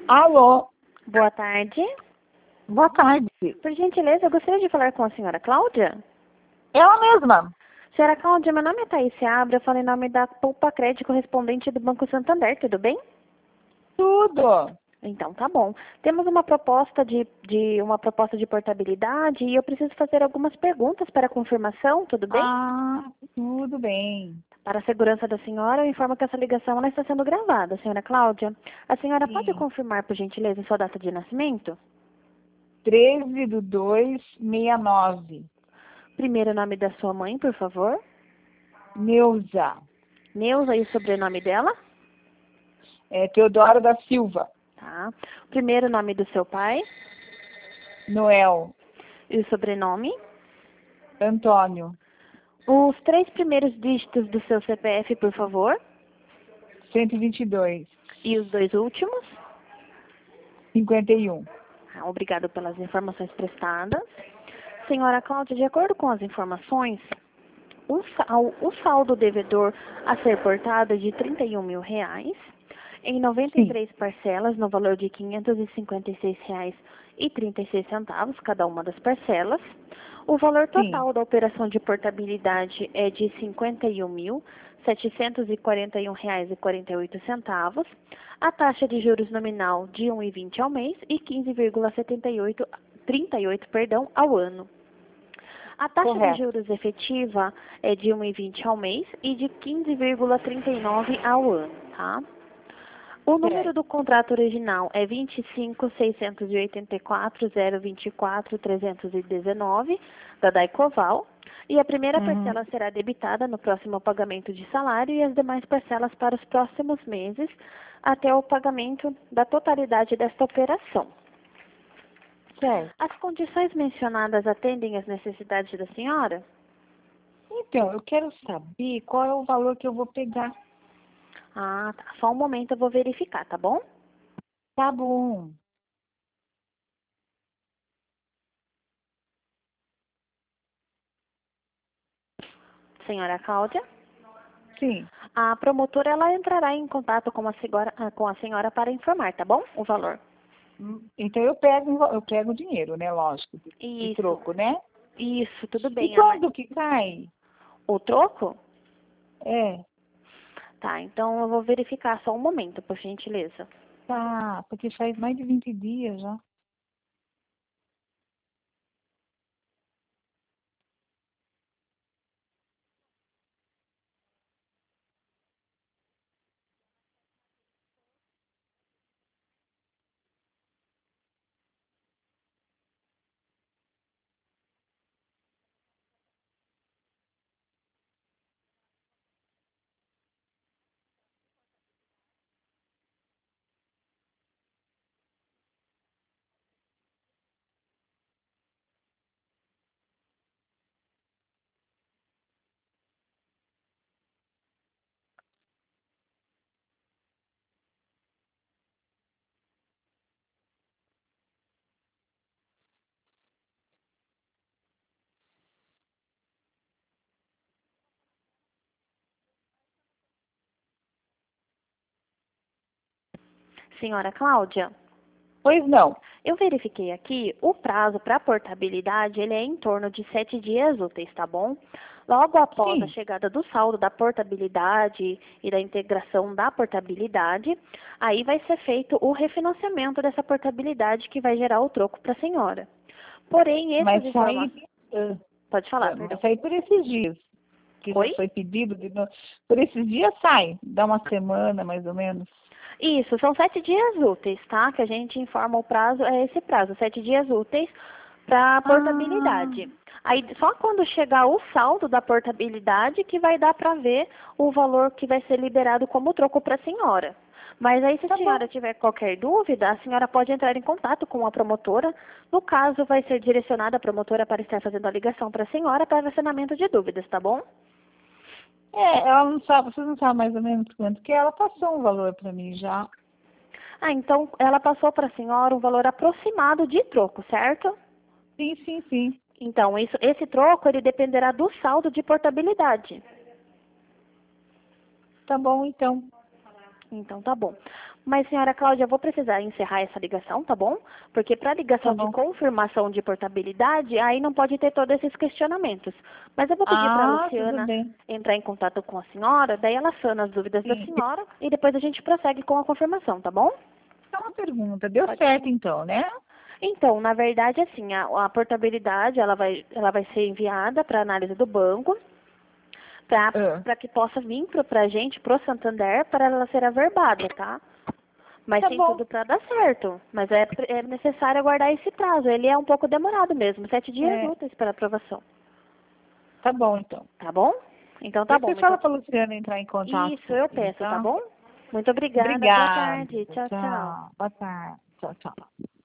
Alô, Boa tarde. boa tarde. Por gentileza, eu gostaria de falar com a senhora Cláudia. Ela mesma. Senhora Cláudia, meu nome é Thaís Seabra, eu falo em nome da Poupa Crédito correspondente do Banco Santander, tudo bem? Tudo. Então, tá bom. Temos uma proposta de portabilidade e eu preciso fazer algumas perguntas para confirmação, tudo bem? Tudo bem. Para a segurança da senhora, eu informo que essa ligação ela está sendo gravada. Senhora Cláudia, a senhora pode Sim. confirmar, por gentileza, sua data de nascimento? 13/2/69. Primeiro nome da sua mãe, por favor. Neuza. Neuza e o sobrenome dela? Teodoro da Silva. Tá. Primeiro nome do seu pai Noel. e o sobrenome. Antônio. Os 3 primeiros dígitos do seu CPF, por favor. 122. E os 2 últimos. 51. Obrigado pelas informações prestadas. Senhora Cláudia, de acordo com as informações, o saldo devedor a ser portado é de R$31 mil, em 93 parcelas, no valor de R$ 556,36, cada uma das parcelas. O valor total da operação de portabilidade é de R$ 51.741,48. A taxa de juros nominal de 1,20 ao mês e 15,38 ao ano. A taxa de juros efetiva é de 1,20 ao mês e de 15,39 ao ano, tá? O número do contrato original é 25.684.024.319, da Daicoval, e a primeira parcela será debitada no próximo pagamento de salário e as demais parcelas para os próximos meses, até o pagamento da totalidade desta operação. Certo. As condições mencionadas atendem às necessidades da senhora? Então, eu quero saber qual é o valor que eu vou pegar. Ah, tá. Só um momento, eu vou verificar, tá bom? Tá bom. Senhora Cláudia? Sim. A promotora, ela entrará em contato com a senhora para informar, tá bom? O valor. Então eu pego o dinheiro, né? Lógico. De Isso. troco, né? Isso, tudo bem. E quando que cai? O troco? É. Tá, então eu vou verificar só um momento, por gentileza. Tá, porque faz mais de 20 dias já. Senhora Cláudia? Pois não. Eu verifiquei aqui, o prazo para portabilidade, ele é em torno de 7 dias úteis, tá bom? Logo após a chegada do saldo da portabilidade e da integração da portabilidade, aí vai ser feito o refinanciamento dessa portabilidade que vai gerar o troco para a senhora. Porém, essas informações... Pode falar, perdão. Vai sair por esses dias. Que Oi? já foi pedido de novo. Por esses dias sai. Dá uma semana, mais ou menos. Isso, são 7 dias úteis, tá? Que a gente informa o prazo, é esse prazo, 7 dias úteis para portabilidade. Aí, só quando chegar o saldo da portabilidade que vai dar para ver o valor que vai ser liberado como troco para a senhora. Mas aí, se a senhora tiver qualquer dúvida, a senhora pode entrar em contato com a promotora. No caso, vai ser direcionada a promotora para estar fazendo a ligação para a senhora para saneamento de dúvidas, tá bom? Ela não sabe, vocês não sabem mais ou menos quanto que ela passou um valor para mim já. Ah, então ela passou para a senhora um valor aproximado de troco, certo? Sim, sim, sim. Então, esse troco, ele dependerá do saldo de portabilidade. Tá bom, então. Então, tá bom. Mas, senhora Cláudia, eu vou precisar encerrar essa ligação, tá bom? Porque para ligação Tá de bom. confirmação de portabilidade, aí não pode ter todos esses questionamentos. Mas eu vou pedir para a Ah, tudo Luciana bem. entrar em contato com a senhora, daí ela sana as dúvidas da Sim. senhora e depois a gente prossegue com a confirmação, tá bom? Só uma pergunta. Deu Pode. certo então, né? Então, na verdade, assim, a portabilidade, ela vai ser enviada para análise do banco, Ah, para que possa vir para a gente, pro Santander, para ela ser averbada, tá? Mas tá tem bom. tudo para dar certo. Mas é necessário aguardar esse prazo. Ele é um pouco demorado mesmo, 7 dias É, úteis para aprovação. tá bom então. Tá bom? Então tá Depois bom. você fala para a Luciana entrar em contato Isso, eu comigo, peço, tá tá? bom? Muito obrigada. Boa Obrigada. tarde. Tchau, tchau. Tchau. Boa tarde. Tchau, tchau.